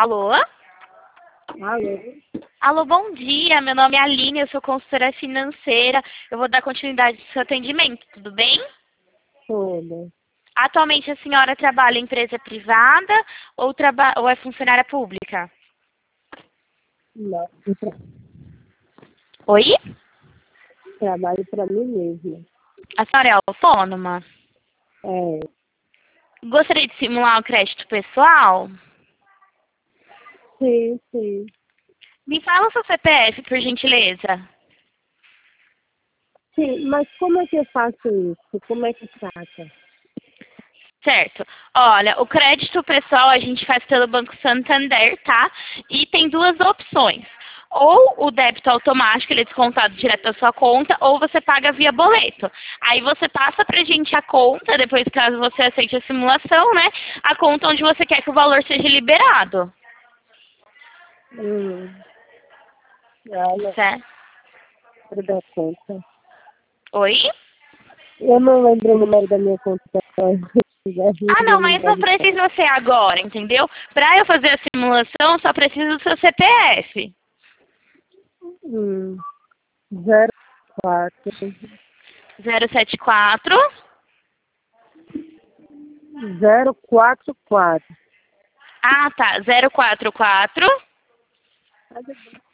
Alô? Alô? Alô, bom dia. Meu nome é Aline, eu sou consultora financeira. Eu vou dar continuidade ao seu atendimento, tudo bem? Tudo. Atualmente a senhora trabalha em empresa privada ou é funcionária pública? Não, Oi? trabalho para mim mesma. A senhora é autônoma? É, Gostaria de simular o crédito pessoal? sim, sim. Me fala o seu CPF, por gentileza. Sim, mas como é que eu faço isso? Como é que trata? Certo. Olha, o crédito pessoal a gente faz pelo Banco Santander, tá? E tem duas opções. Ou o débito automático, ele é descontado direto da sua conta, ou você paga via boleto. Aí você passa pra gente a conta, depois caso você aceite a simulação, né? A conta onde você quer que o valor seja liberado. Olha, Certo? da conta. Oi? Eu não lembro o número da minha conta. Já Ah, vi não, o mas não número. precisa ser agora, entendeu? Pra eu fazer a simulação, só preciso do seu CPF. 04 074. 044. Ah, tá. 044.